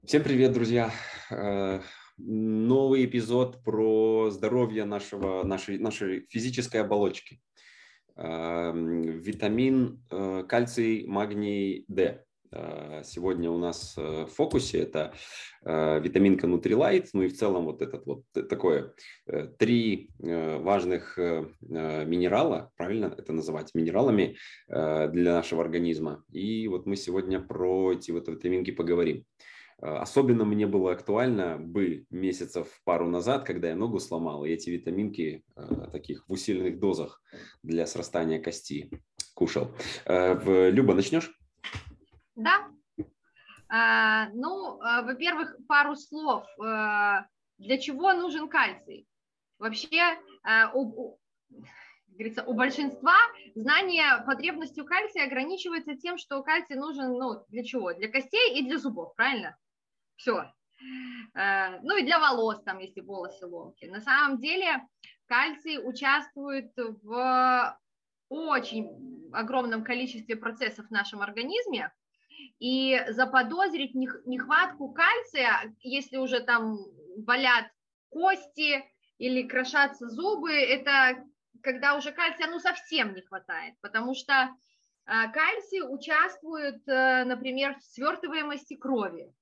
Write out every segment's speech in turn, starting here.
Всем привет, друзья! Новый эпизод про здоровье нашей физической оболочки. Витамин кальций, магний, D. Сегодня у нас в фокусе это витаминка Nutrilite, ну и в целом вот этот вот такое три важных минерала, правильно это называть, минералами для нашего организма. И вот мы сегодня про эти вот витаминки поговорим. Особенно мне было актуально месяцев пару назад, когда я ногу сломал, и эти витаминки таких в усиленных дозах для срастания кости кушал. Люба, начнешь? Да. Во-первых, пару слов. Для чего нужен кальций? Вообще, говорится, у большинства знание потребностей кальция ограничивается тем, что кальций нужен, для чего? Для костей и для зубов, правильно? Все. Ну и для волос, там, если волосы ломкие. На самом деле кальций участвует в очень огромном количестве процессов в нашем организме, и заподозрить нехватку кальция, если уже там болят кости или крошатся зубы, это когда уже кальция совсем не хватает, потому что кальций участвует, например, в свертываемости крови.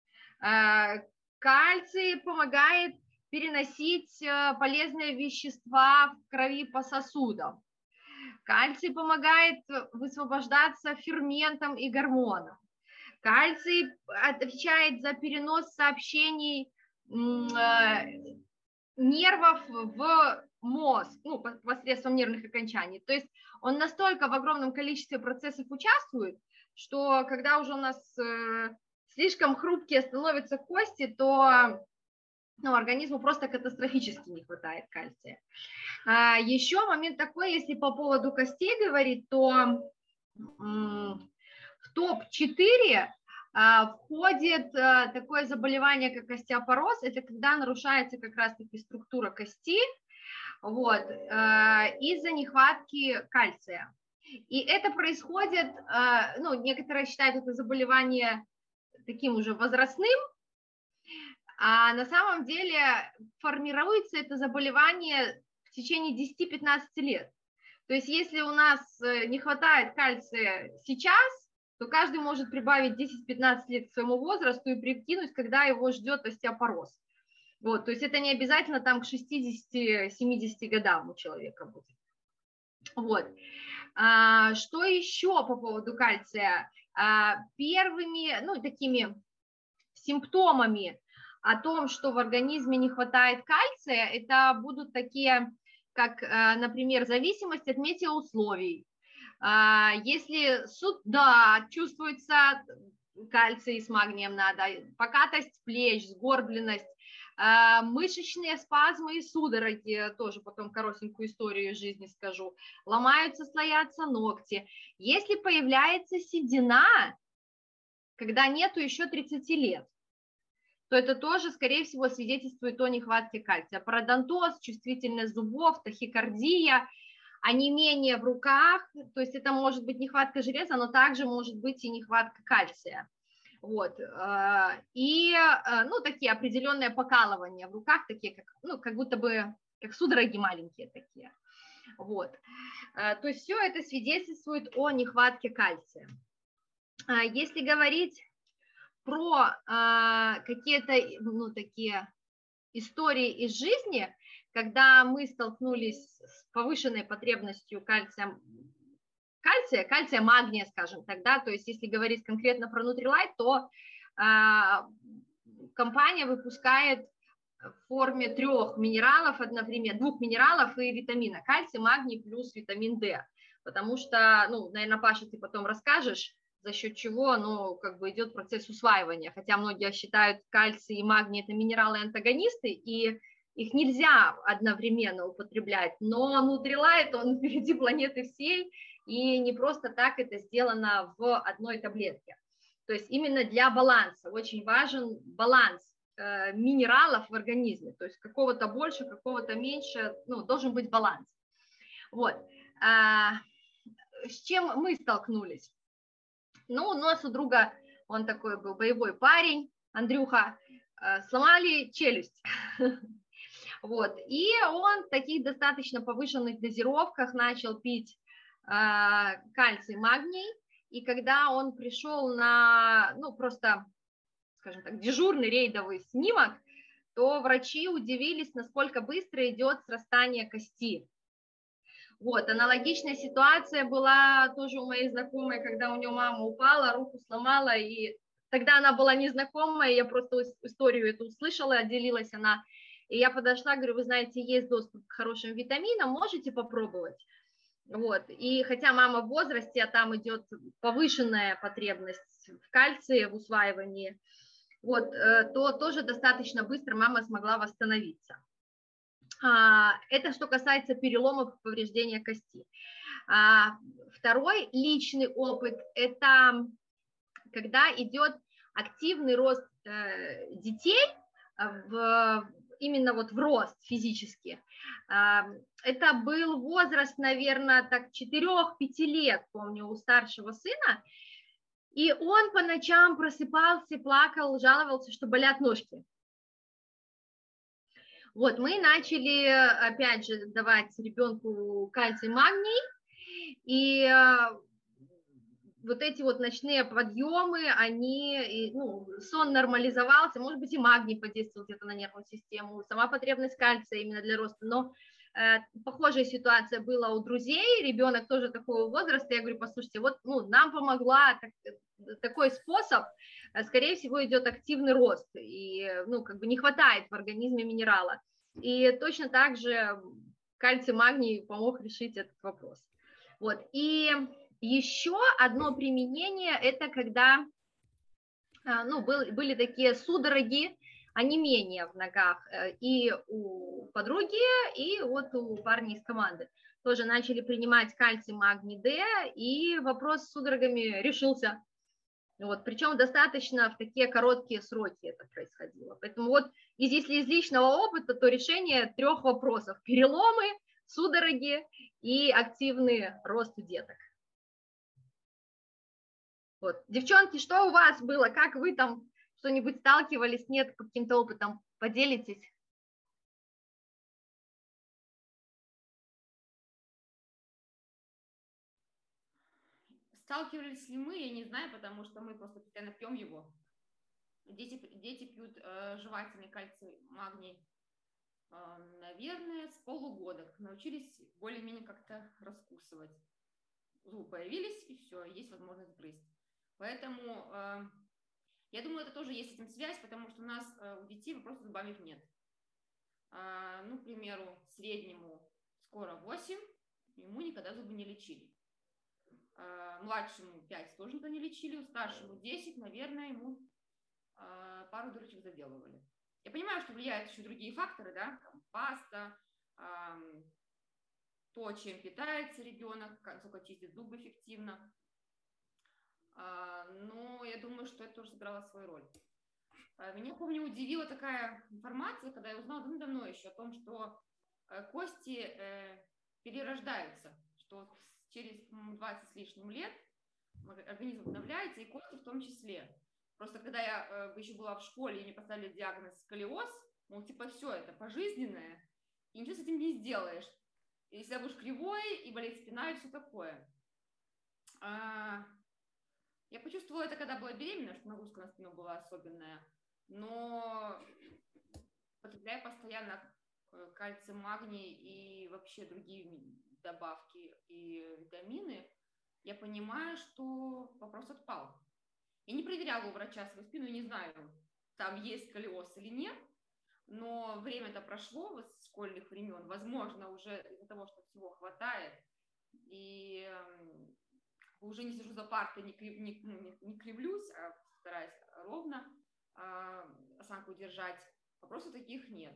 Кальций помогает переносить полезные вещества в крови по сосудам. Кальций помогает высвобождаться ферментам и гормонам. Кальций отвечает за перенос сообщений нервов в мозг, посредством нервных окончаний. То есть он настолько в огромном количестве процессов участвует, что когда уже у нас слишком хрупкие становятся кости, то организму просто катастрофически не хватает кальция. Еще момент такой, если по поводу костей говорить, то в топ-4 входит такое заболевание, как остеопороз. Это когда нарушается как раз-таки структура кости из-за нехватки кальция. И это происходит, некоторые считают это заболевание таким уже возрастным, а на самом деле формируется это заболевание в течение 10-15 лет. То есть если у нас не хватает кальция сейчас, то каждый может прибавить 10-15 лет к своему возрасту и прикинуть, когда его ждет остеопороз. То есть это не обязательно там к 60-70 годам у человека будет. Что еще по поводу кальция? Первыми, такими симптомами о том, что в организме не хватает кальция, это будут такие, как, например, зависимость от метеоусловий. Если чувствуется кальций с магнием надо, покатость плеч, сгорбленность, мышечные спазмы и судороги, тоже потом коротенькую историю жизни скажу, ломаются, слоятся ногти. Если появляется седина, когда нету еще 30 лет, то это тоже, скорее всего, свидетельствует о нехватке кальция. Пародонтоз, чувствительность зубов, тахикардия, онемение в руках, то есть это может быть нехватка железа, но также может быть и нехватка кальция. И, такие определенные покалывания в руках, такие как будто бы, как судороги маленькие такие. То есть все это свидетельствует о нехватке кальция. Если говорить про какие-то такие истории из жизни, когда мы столкнулись с повышенной потребностью кальция, магния, скажем так, да, то есть если говорить конкретно про Nutrilite, то компания выпускает в форме 3 минералов одновременно, 2 минералов и витамина, кальций, магний плюс витамин D, потому что, наверное, Паша, ты потом расскажешь, за счет чего, идет процесс усваивания, хотя многие считают кальций и магний это минералы-антагонисты, и их нельзя одновременно употреблять, но Nutrilite, он впереди планеты всей, и не просто так это сделано в одной таблетке. То есть именно для баланса, очень важен баланс минералов в организме, то есть какого-то больше, какого-то меньше, должен быть баланс. С чем мы столкнулись? У нас у друга, он такой был боевой парень, Андрюха, сломали челюсть. Вот. И он в таких достаточно повышенных дозировках начал пить кальций, магний. И когда он пришел на, ну, просто, скажем так, дежурный рейдовый снимок, то врачи удивились, насколько быстро идет срастание кости. Вот, аналогичная ситуация была тоже у моей знакомой, когда у нее мама упала, руку сломала, и тогда она была незнакомая, я просто историю эту услышала, делилась она, и я подошла, говорю, вы знаете, есть доступ к хорошим витаминам, можете попробовать? Вот, и хотя мама в возрасте, а там идет повышенная потребность в кальции, в усваивании, вот, то тоже достаточно быстро мама смогла восстановиться. Это что касается переломов и повреждения кости. Второй личный опыт – это когда идет активный рост детей, именно вот в рост физически. Это был возраст, наверное, так 4-5 лет, помню, у старшего сына. И он по ночам просыпался, плакал, жаловался, что болят ножки. Вот, мы начали, опять же, давать ребенку кальций, магний, и вот эти вот ночные подъемы, они, ну, сон нормализовался, может быть, и магний подействовал где-то на нервную систему, сама потребность кальция именно для роста, но похожая ситуация была у друзей, ребенок тоже такого возраста, я говорю, послушайте, вот, ну, нам помогла такой способ, скорее всего, идет активный рост, и, ну, как бы не хватает в организме минерала, и точно так же кальций, магний помог решить этот вопрос. Вот, и еще одно применение, это когда, ну, были такие судороги, онемение в ногах и у подруги, и вот у парня из команды. Тоже начали принимать кальций, магний, D, и вопрос с судорогами решился. Вот, причем достаточно в такие короткие сроки это происходило. Поэтому вот, если из личного опыта, то решение 3 вопросов: переломы, судороги и активный рост у деток. Вот. Девчонки, что у вас было? Как вы там что-нибудь сталкивались? Нет, каким-то опытом поделитесь? Сталкивались ли мы, я не знаю, потому что мы просто постоянно пьем его. Дети пьют жевательный кальций, магний, наверное, с полугода. Научились более-менее как-то раскусывать. Зубы появились, и все, есть возможность грызть. Поэтому я думаю, это тоже есть с этим связь, потому что у нас у детей просто зубами нет. Ну, к примеру, среднему скоро 8, ему никогда зубы не лечили. Младшему 5 тоже никогда не лечили, у старшему 10, наверное, ему пару дырочек заделывали. Я понимаю, что влияют еще другие факторы, да, там, паста, то, чем питается ребенок, сколько чистит зубы эффективно. Но я думаю, что это тоже сыграло свою роль. Меня, помню, удивила такая информация, когда я узнала давно еще о том, что кости перерождаются, что через 20 с лишним лет организм обновляется, и кости в том числе. Просто когда я еще была в школе, и мне поставили диагноз сколиоз, мол, типа все, это пожизненное, и ничего с этим не сделаешь. И всегда будешь кривой, и болит спина, и все такое. Я почувствовала это, когда была беременна, что нагрузка на спину была особенная, но потребляя постоянно кальций, магний и вообще другие добавки и витамины, я понимаю, что вопрос отпал. Я не проверяла у врача свою спину, не знаю, там есть сколиоз или нет, но время-то прошло с школьных времен, возможно, уже из-за того, что всего хватает, и уже не сижу за партой, не кривлюсь, а стараюсь ровно осанку держать. Вопросов таких нет.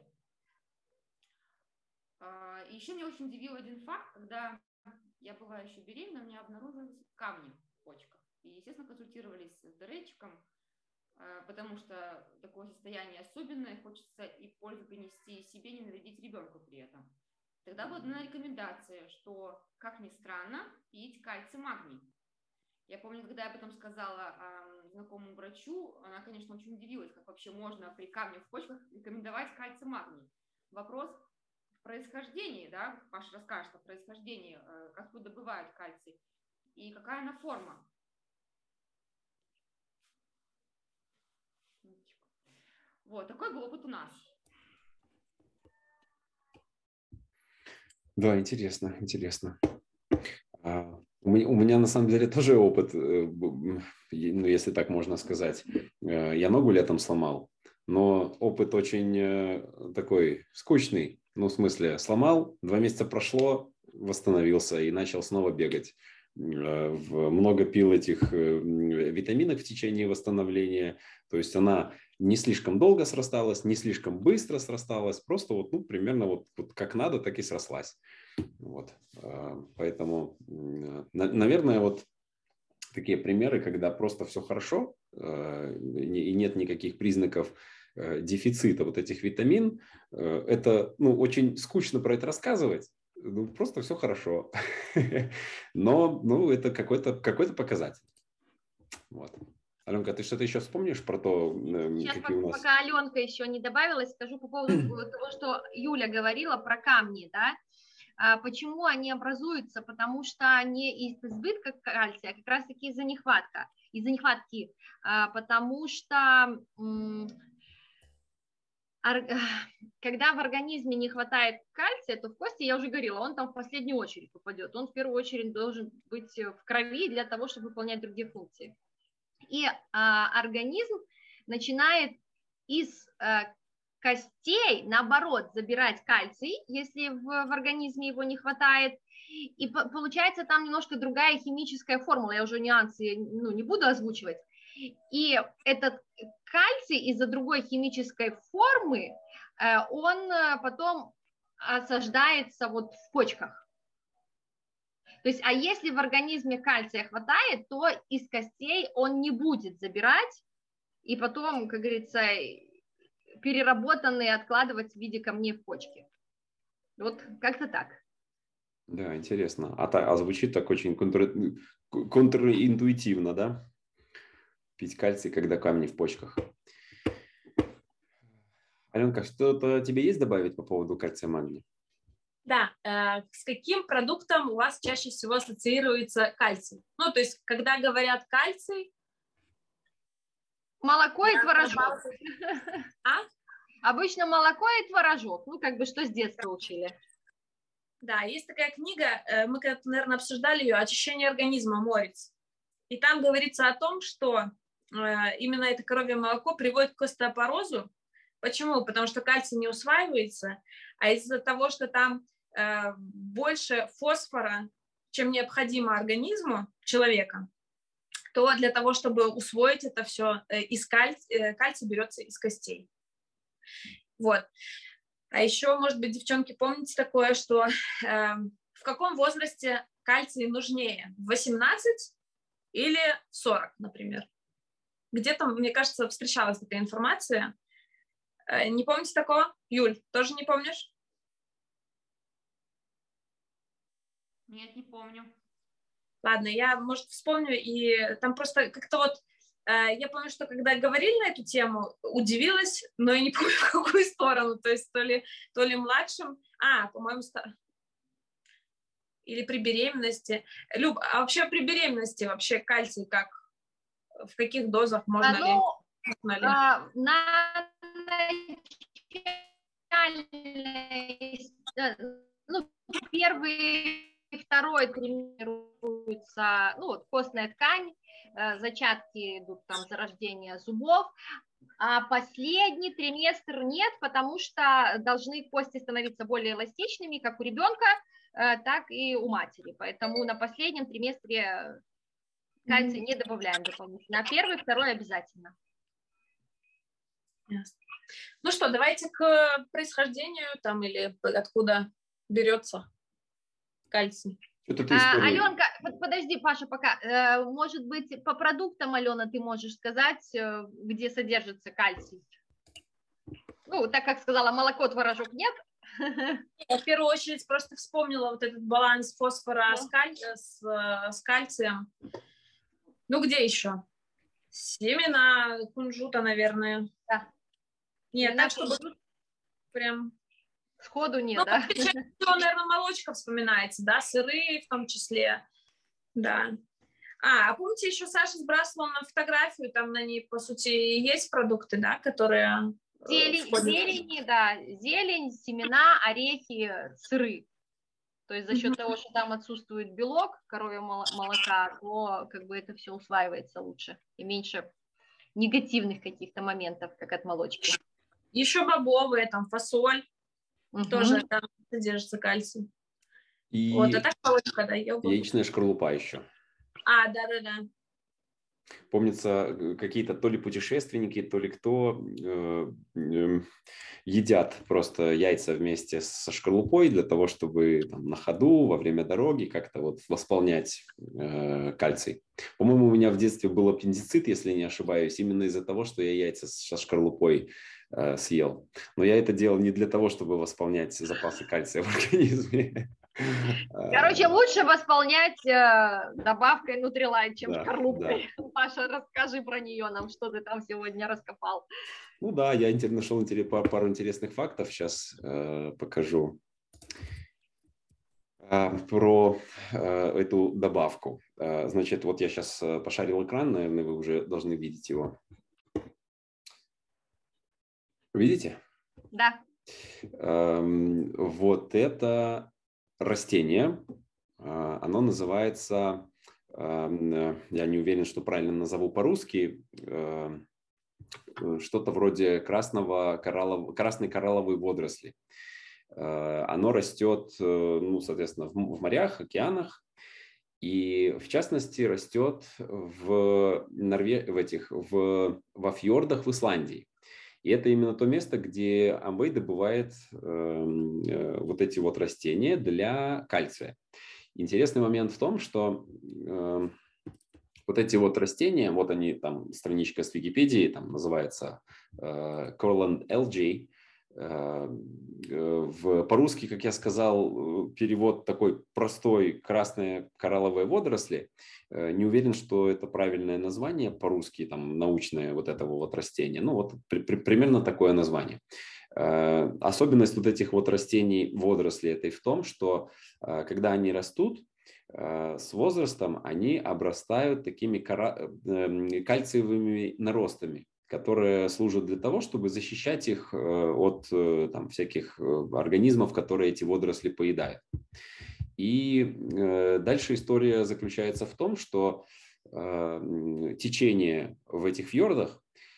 И еще меня очень удивил один факт, когда я была еще беременна, у меня обнаружились камни в почках. И, естественно, консультировались с ДРчиком, потому что такое состояние особенное, хочется и пользу принести себе, не навредить ребенку при этом. Тогда была дана рекомендация, что, как ни странно, пить кальций, магний. Я помню, когда я потом сказала знакомому врачу, она, конечно, очень удивилась, как вообще можно при камне в почках рекомендовать кальций магний. Вопрос в происхождении, да, Паша расскажет о происхождении, откуда добывают кальций и какая она форма. Вот, такой был опыт у нас. Да, интересно, интересно. У меня на самом деле тоже опыт, ну, если так можно сказать. Я ногу летом сломал, но опыт очень такой скучный. Ну, в смысле, сломал, 2 месяца прошло, восстановился и начал снова бегать. Много пил этих витаминов в течение восстановления. То есть она не слишком долго срасталась, не слишком быстро срасталась, просто вот, ну, примерно вот как надо, так и срослась. Вот. Поэтому, наверное, вот такие примеры, когда просто все хорошо и нет никаких признаков дефицита вот этих витамин, это, ну, очень скучно про это рассказывать. Ну, просто все хорошо. Но, ну, это какой-то показатель. Вот. Аленка, ты что-то еще вспомнишь про то, Сейчас, какие у нас... пока Аленка еще не добавилась, скажу по поводу того, что Юля говорила про камни, да. Почему они образуются? Потому что не из избытка кальция, а как раз-таки из-за нехватки, потому что когда в организме не хватает кальция, то в кости, я уже говорила, он там в последнюю очередь попадет. Он в первую очередь должен быть в крови для того, чтобы выполнять другие функции. И организм начинает из костей, наоборот, забирать кальций, если в организме его не хватает. И получается там немножко другая химическая формула, я уже нюансы не буду озвучивать. И этот кальций из-за другой химической формы, он потом осаждается вот в почках. То есть, а если в организме кальция хватает, то из костей он не будет забирать, и потом, как говорится, переработанные откладывать в виде камней в почке. Вот как-то так. Да, интересно. А звучит так очень контринтуитивно, да? Пить кальций, когда камни в почках. Аленка, что-то тебе есть добавить по поводу кальция магния? Да, с каким продуктом у вас чаще всего ассоциируется кальций? Ну, то есть, когда говорят кальций... Молоко и творожок. А? Обычно молоко и творожок. Ну, как бы, что с детства учили. Да, есть такая книга, мы когда-то, наверное, обсуждали ее, «Очищение организма» Морец. И там говорится о том, что именно это коровье молоко приводит к остеопорозу. Почему? Потому что кальций не усваивается, а из-за того, что там больше фосфора, чем необходимо организму человека, то для того, чтобы усвоить это все, кальций берется из костей. Вот. А еще, может быть, девчонки, помните такое, что в каком возрасте кальций нужнее? В 18 или в 40, например? Где-то, мне кажется, встречалась такая информация. Не помните такого? Юль, тоже не помнишь? Нет, не помню. Ладно, я, может, вспомню, и там просто как-то вот, я помню, что когда говорили на эту тему, удивилась, но я не помню, в какую сторону, то есть то ли младшим, по-моему, или при беременности. Люб, а вообще при беременности вообще кальций как, в каких дозах можно ли? Первый и второй тренируется, костная ткань, зачатки идут там зарождение зубов, а последний триместр нет, потому что должны кости становиться более эластичными, как у ребенка, так и у матери. Поэтому на последнем триместре кальций не добавляем дополнительно, а первый, второй обязательно. Ясно. Ну что, давайте к происхождению там или откуда берется кальций. Аленка, подожди, Паша, пока. Может быть, по продуктам, Алена, ты можешь сказать, где содержится кальций? Ну, так как сказала, молоко, творожок нет. Я в первую очередь просто вспомнила вот этот баланс фосфора с кальцием. Ну, где еще? Семена кунжута, наверное. Да. Нет, Семена так, чтобы прям... Сходу нет, Ну, да? чаще всего, наверное, молочка вспоминается, да, сыры в том числе, да. А помните, еще Саша сбрасывала на фотографию, там на ней, по сути, есть продукты, да, которые входят? Зелень, да, зелень, семена, орехи, сыры. То есть за счет того, что там отсутствует белок коровьего молока, то как бы это все усваивается лучше и меньше негативных каких-то моментов, как от молочки. Еще бобовые, там фасоль, тоже там содержится кальций. И вот, а так молочка, да, йогурт. яичная шкарлупа еще. А, да-да-да. Помнится, какие-то то ли путешественники, то ли кто едят просто яйца вместе со шкарлупой для того, чтобы там, на ходу, во время дороги как-то вот восполнять кальций. По-моему, у меня в детстве был аппендицит, если не ошибаюсь, именно из-за того, что я яйца со шкарлупой съел. Но я это делал не для того, чтобы восполнять запасы кальция в организме. Короче, лучше восполнять добавкой Nutrilite, чем Да, шкарлупкой. Да. Паша, расскажи про нее нам, что ты там сегодня раскопал. Ну да, я нашел пару интересных фактов. Сейчас покажу про эту добавку. Значит, вот я сейчас пошарил экран, наверное, вы уже должны видеть его. Видите? Да. Вот это растение, оно называется, я не уверен, что правильно назову по-русски, что-то вроде красной коралловой водоросли. Оно растет, ну, соответственно, в морях, океанах, и в частности растет во фьордах в Исландии. И это именно то место, где Amway добывает вот эти вот растения для кальция. Интересный момент в том, что вот эти вот растения, вот они, там страничка с Википедии, там называется Corland Algae. По-русски, как я сказал, перевод такой простой: красные коралловые водоросли. Не уверен, что это правильное название по-русски, там научное вот этого вот растения. Ну вот примерно такое название. Особенность вот этих вот растений, водорослей, это и в том, что когда они растут, с возрастом они обрастают такими кальциевыми наростами, которые служат для того, чтобы защищать их от там, всяких организмов, которые эти водоросли поедают. И дальше история заключается в том, что течение в этих фьордах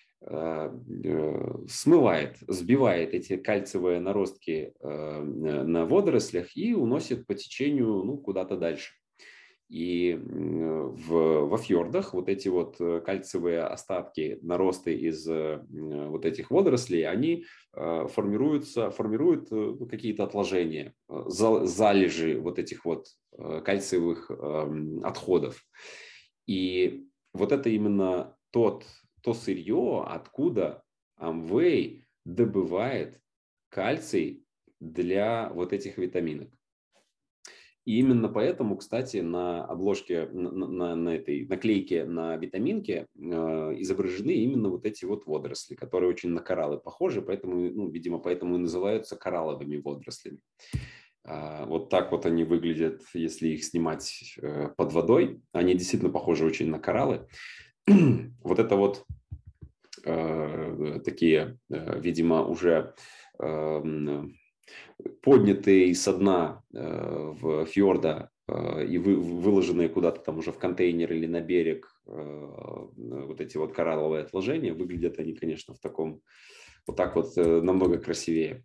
смывает, сбивает эти кальциевые наростки на водорослях и уносит по течению, ну, куда-то дальше. И во фьордах вот эти вот кальциевые остатки, наросты из вот этих водорослей, они формируют какие-то отложения, залежи вот этих вот кальциевых отходов. И вот это именно то сырье, откуда Amway добывает кальций для вот этих витаминок. И именно поэтому, кстати, на обложке, на этой наклейке на витаминке изображены именно вот эти вот водоросли, которые очень на кораллы похожи, поэтому, ну, видимо, поэтому и называются коралловыми водорослями. Вот так вот они выглядят, если их снимать под водой. Они действительно похожи очень на кораллы. Вот это вот такие, видимо, уже поднятые со дна в фьорда и выложенные куда-то там уже в контейнер или на берег вот эти вот коралловые отложения, выглядят они, конечно, в таком, вот так вот намного красивее.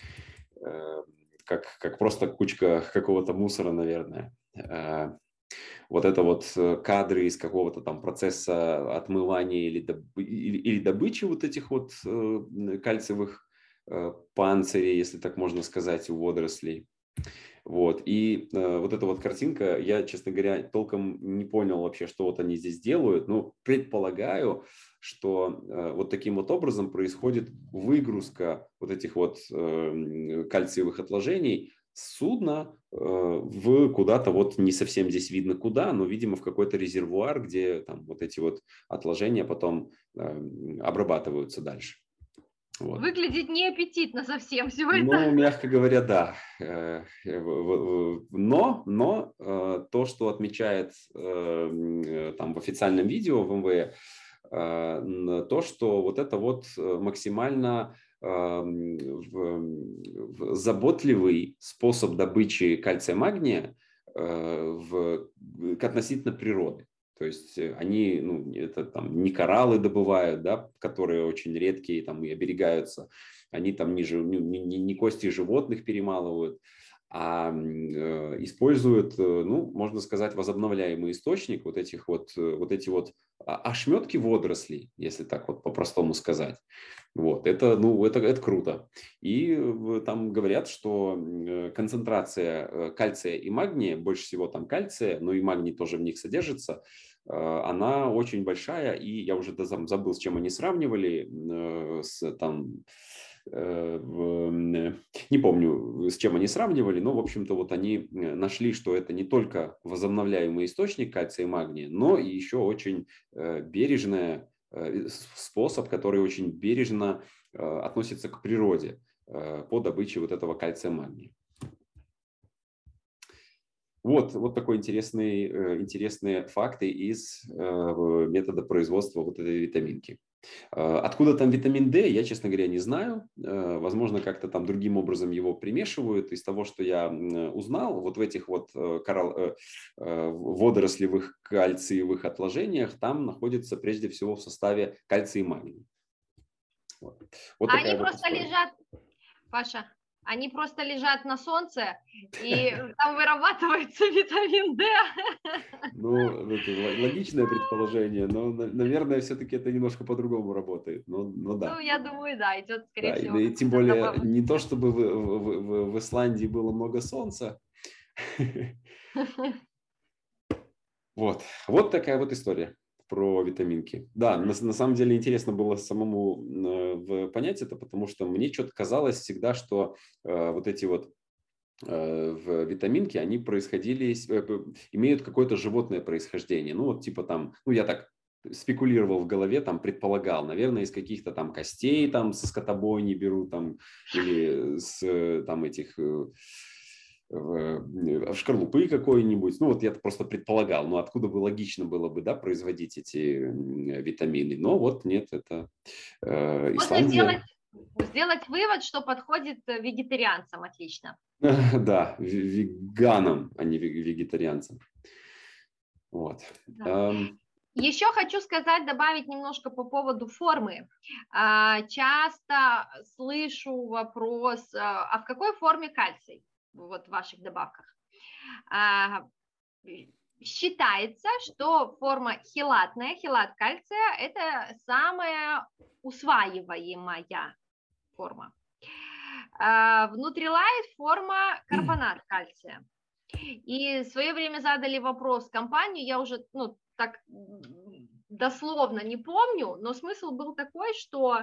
Как просто кучка какого-то мусора, наверное. Вот это вот кадры из какого-то там процесса отмывания или добычи вот этих вот кальциевых панцирей, если так можно сказать, у водорослей. Вот. И вот эта вот картинка, я, честно говоря, толком не понял вообще, что вот они здесь делают, но предполагаю, что вот таким вот образом происходит выгрузка вот этих вот кальциевых отложений судна в куда-то, вот не совсем здесь видно куда, но, видимо, в какой-то резервуар, где там вот эти вот отложения потом обрабатываются дальше. Вот. Выглядит неаппетитно совсем все это. Ну, мягко говоря, да. Но то, что отмечает там в официальном видео в МВЭ, то, что вот это вот максимально заботливый способ добычи кальция-магния относительно природы. То есть они, ну, это там не кораллы добывают, да, которые очень редкие там и оберегаются, они там не кости животных перемалывают, а используют, ну, можно сказать, возобновляемый источник вот эти вот ошметки водорослей, если так вот по-простому сказать. Вот, это, ну, это круто. И там говорят, что концентрация кальция и магния, больше всего там кальция, но и магний тоже в них содержится, она очень большая, и я уже забыл, с чем они сравнивали, не помню, с чем они сравнивали, но, в общем-то, вот они нашли, что это не только возобновляемый источник кальция и магния, но и еще очень бережный способ, который очень бережно относится к природе по добыче вот этого кальция и магния. Вот такой интересные факты из метода производства вот этой витаминки. Откуда там витамин D, я, честно говоря, не знаю. Возможно, как-то там другим образом его примешивают. Из того, что я узнал, вот в этих вот водорослевых кальциевых отложениях там находится прежде всего в составе кальций и магний. Вот они вот просто лежат, Паша, они просто лежат на солнце, и там вырабатывается витамин D. Ну, это логичное предположение, но, наверное, все-таки это немножко по-другому работает. Но да. Ну, я думаю, да, идет, скорее всего. И тем более, не то, чтобы в Исландии было много солнца. Вот такая вот история про витаминки. Да, на самом деле интересно было самому понять это, потому что мне что-то казалось всегда, что вот эти вот в витаминки, они имеют какое-то животное происхождение. Ну, вот типа там, ну, я так спекулировал в голове, там, предполагал, наверное, из каких-то там костей, там, со скотобойни берут, там, или с там этих шкарлупы какой-нибудь. Ну, вот я просто предполагал, ну, откуда бы логично было бы, да, производить эти витамины. Но вот нет, это Исландия. Сделать вывод, что подходит вегетарианцам отлично. Да, веганам, а не вегетарианцам. Вот. Да. Еще хочу добавить немножко по поводу формы. Часто слышу вопрос, а в какой форме кальций вот в ваших добавках? Считается, что форма хелатная, хелат кальция – это самая усваиваемая форма. В Nutrilite форма карбонат кальция. И в свое время задали вопрос компании, я уже так дословно не помню, но смысл был такой, что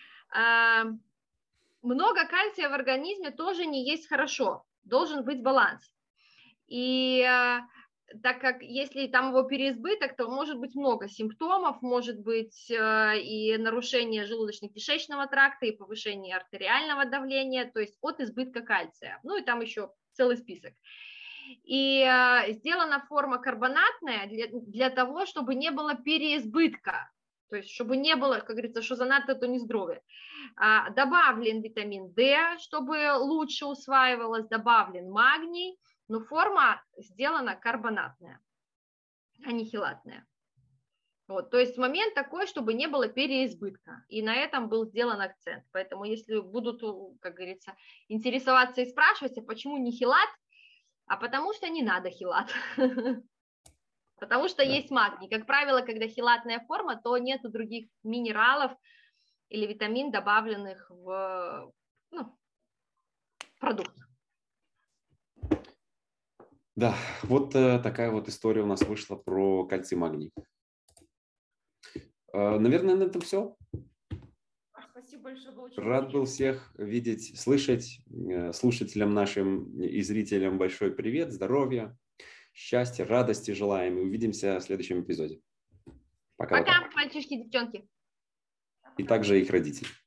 много кальция в организме тоже не есть хорошо, должен быть баланс. И так как если там его переизбыток, то может быть много симптомов, может быть и нарушение желудочно-кишечного тракта, и повышение артериального давления, то есть от избытка кальция. Ну и там еще целый список. И сделана форма карбонатная для того, чтобы не было переизбытка, то есть чтобы не было, как говорится, что занадто, то не здоровье. Добавлен витамин D, чтобы лучше усваивалось, добавлен магний, но форма сделана карбонатная, а не хелатная. Вот, то есть момент такой, чтобы не было переизбытка. И на этом был сделан акцент. Поэтому если будут, как говорится, интересоваться и спрашивать, а почему не хелат, а потому что не надо хелат. Потому что есть магний. Как правило, когда хелатная форма, то нету других минералов или витамин, добавленных в продукт. Да, вот такая вот история у нас вышла про кальций и магний. Наверное, на этом все. Спасибо большое. Было очень Рад был интересно. всех видеть, слышать. Слушателям нашим и зрителям большой привет, здоровья, счастья, радости желаем. И увидимся в следующем эпизоде. Пока-пока. Пока, мальчишки, девчонки. И также их родители.